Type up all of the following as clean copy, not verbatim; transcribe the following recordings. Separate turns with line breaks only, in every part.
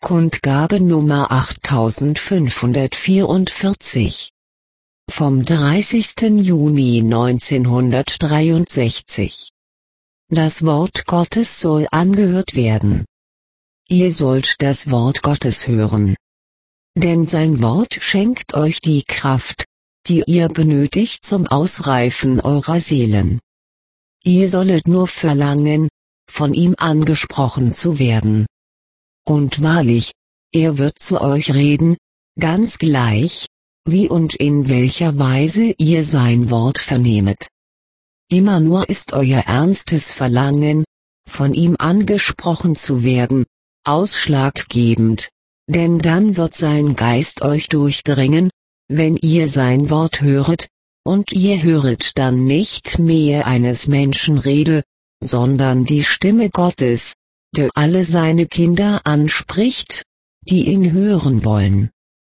Kundgabe Nummer 8544. Vom 30. Juni 1963. Das Wort Gottes soll angehört werden. Ihr sollt das Wort Gottes hören. Denn sein Wort schenkt euch die Kraft, die ihr benötigt zum Ausreifen eurer Seelen. Ihr sollet nur verlangen, von ihm angesprochen zu werden. Und wahrlich, er wird zu euch reden, ganz gleich, wie und in welcher Weise ihr sein Wort vernehmet. Immer nur ist euer ernstes Verlangen, von ihm angesprochen zu werden, ausschlaggebend, denn dann wird sein Geist euch durchdringen, wenn ihr sein Wort höret, und ihr höret dann nicht mehr eines Menschen Rede, sondern die Stimme Gottes, der alle seine Kinder anspricht, die ihn hören wollen.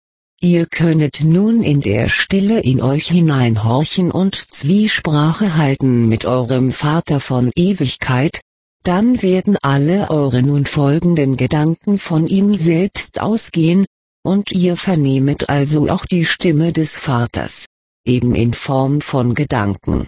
Ihr könnet nun in der Stille in euch hineinhorchen und Zwiesprache halten mit eurem Vater von Ewigkeit, dann werden alle eure nun folgenden Gedanken von ihm selbst ausgehen, und ihr vernehmet also auch die Stimme des Vaters, eben in Form von Gedanken.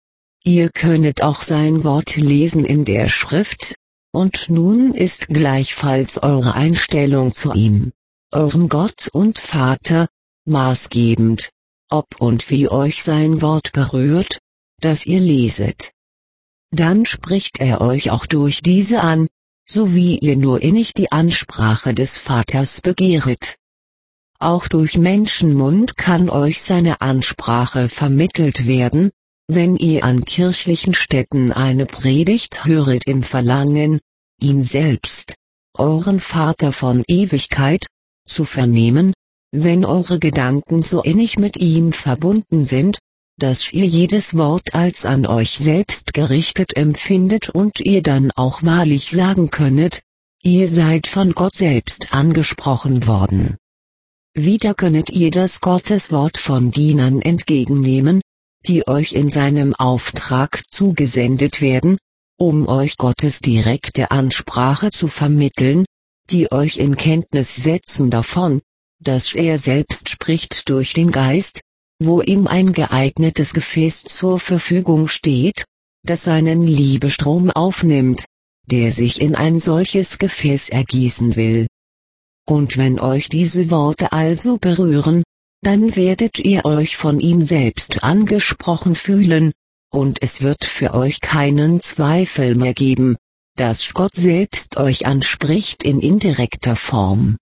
Ihr könnet auch sein Wort lesen in der Schrift, und nun ist gleichfalls eure Einstellung zu ihm, eurem Gott und Vater, maßgebend, ob und wie euch sein Wort berührt, das ihr leset. Dann spricht er euch auch durch diese an, so wie ihr nur innig die Ansprache des Vaters begehret. Auch durch Menschenmund kann euch seine Ansprache vermittelt werden, wenn ihr an kirchlichen Stätten eine Predigt höret im Verlangen, ihn selbst, euren Vater von Ewigkeit, zu vernehmen, wenn eure Gedanken so innig mit ihm verbunden sind, dass ihr jedes Wort als an euch selbst gerichtet empfindet und ihr dann auch wahrlich sagen könnet, ihr seid von Gott selbst angesprochen worden. Wieder könnet ihr das Gotteswort von Dienern entgegennehmen, die euch in seinem Auftrag zugesendet werden, um euch Gottes direkte Ansprache zu vermitteln, die euch in Kenntnis setzen davon, dass er selbst spricht durch den Geist, wo ihm ein geeignetes Gefäß zur Verfügung steht, das seinen Liebestrom aufnimmt, der sich in ein solches Gefäß ergießen will. Und wenn euch diese Worte also berühren, dann werdet ihr euch von ihm selbst angesprochen fühlen, und es wird für euch keinen Zweifel mehr geben, dass Gott selbst euch anspricht in indirekter Form.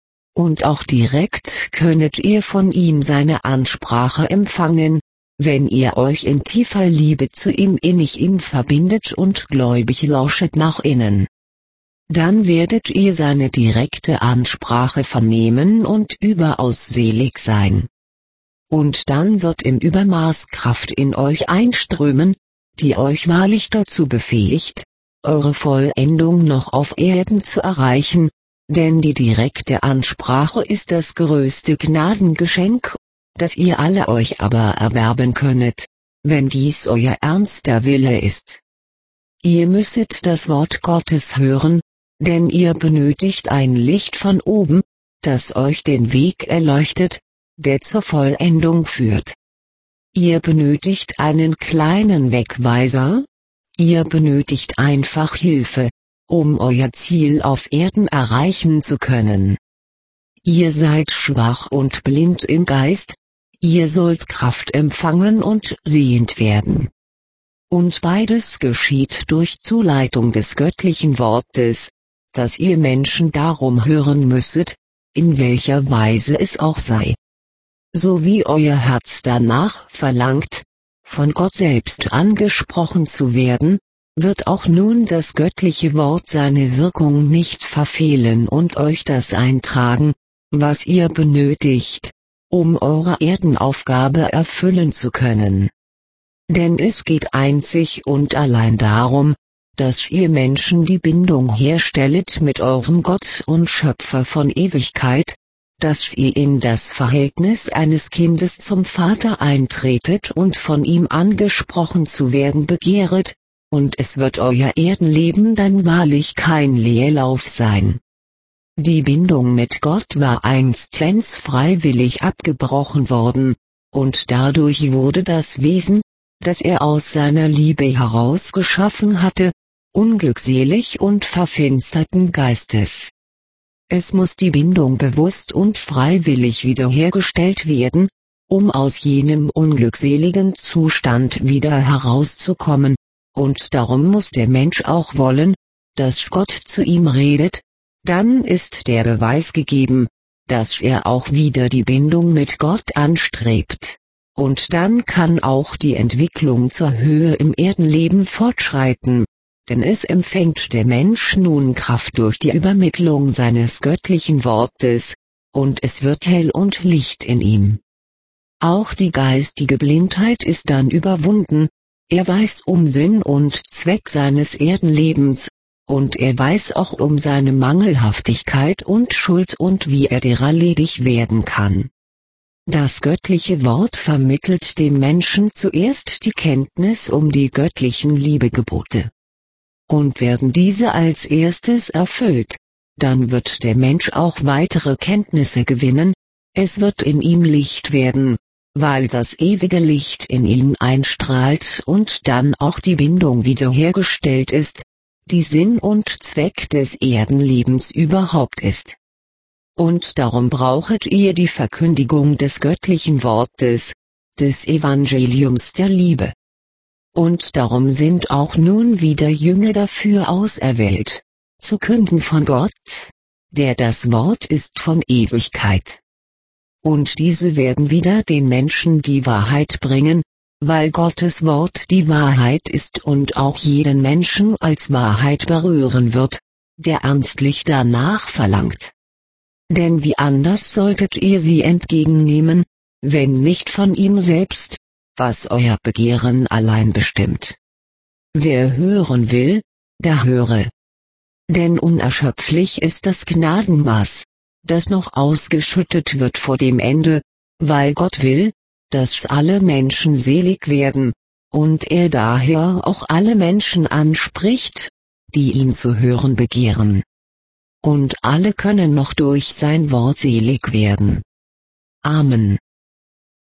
Und auch direkt könnet ihr von ihm seine Ansprache empfangen, wenn ihr euch in tiefer Liebe zu ihm innig verbindet und gläubig lauschet nach innen. Dann werdet ihr seine direkte Ansprache vernehmen und überaus selig sein. Und dann wird im Übermaß Kraft in euch einströmen, die euch wahrlich dazu befähigt, eure Vollendung noch auf Erden zu erreichen, denn die direkte Ansprache ist das größte Gnadengeschenk, das ihr alle euch aber erwerben könnet, wenn dies euer ernster Wille ist. Ihr müsset das Wort Gottes hören, denn ihr benötigt ein Licht von oben, das euch den Weg erleuchtet, der zur Vollendung führt. Ihr benötigt einen kleinen Wegweiser, ihr benötigt einfach Hilfe, um euer Ziel auf Erden erreichen zu können. Ihr seid schwach und blind im Geist, ihr sollt Kraft empfangen und sehend werden. Und beides geschieht durch Zuleitung des göttlichen Wortes, dass ihr Menschen darum hören müsset, in welcher Weise es auch sei. So wie euer Herz danach verlangt, von Gott selbst angesprochen zu werden, wird auch nun das göttliche Wort seine Wirkung nicht verfehlen und euch das eintragen, was ihr benötigt, um eure Erdenaufgabe erfüllen zu können. Denn es geht einzig und allein darum, dass ihr Menschen die Bindung herstellet mit eurem Gott und Schöpfer von Ewigkeit, dass ihr in das Verhältnis eines Kindes zum Vater eintretet und von ihm angesprochen zu werden begehret, und es wird euer Erdenleben dann wahrlich kein Leerlauf sein. Die Bindung mit Gott war einstens freiwillig abgebrochen worden, und dadurch wurde das Wesen, das er aus seiner Liebe heraus geschaffen hatte, unglückselig und verfinsterten Geistes. Es muss die Bindung bewusst und freiwillig wiederhergestellt werden, um aus jenem unglückseligen Zustand wieder herauszukommen, und darum muss der Mensch auch wollen, dass Gott zu ihm redet, dann ist der Beweis gegeben, dass er auch wieder die Bindung mit Gott anstrebt, und dann kann auch die Entwicklung zur Höhe im Erdenleben fortschreiten, denn es empfängt der Mensch nun Kraft durch die Übermittlung seines göttlichen Wortes, und es wird hell und Licht in ihm. Auch die geistige Blindheit ist dann überwunden, er weiß um Sinn und Zweck seines Erdenlebens, und er weiß auch um seine Mangelhaftigkeit und Schuld und wie er derer ledig werden kann. Das göttliche Wort vermittelt dem Menschen zuerst die Kenntnis um die göttlichen Liebegebote. Und werden diese als erstes erfüllt, dann wird der Mensch auch weitere Kenntnisse gewinnen, es wird in ihm Licht werden, weil das ewige Licht in ihn einstrahlt und dann auch die Bindung wiederhergestellt ist, die Sinn und Zweck des Erdenlebens überhaupt ist. Und darum brauchet ihr die Verkündigung des göttlichen Wortes, des Evangeliums der Liebe. Und darum sind auch nun wieder Jünger dafür auserwählt, zu künden von Gott, der das Wort ist von Ewigkeit. Und diese werden wieder den Menschen die Wahrheit bringen, weil Gottes Wort die Wahrheit ist und auch jeden Menschen als Wahrheit berühren wird, der ernstlich danach verlangt. Denn wie anders solltet ihr sie entgegennehmen, wenn nicht von ihm selbst, was euer Begehren allein bestimmt. Wer hören will, der höre. Denn unerschöpflich ist das Gnadenmaß, das noch ausgeschüttet wird vor dem Ende, weil Gott will, dass alle Menschen selig werden, und er daher auch alle Menschen anspricht, die ihn zu hören begehren. Und alle können noch durch sein Wort selig werden. Amen.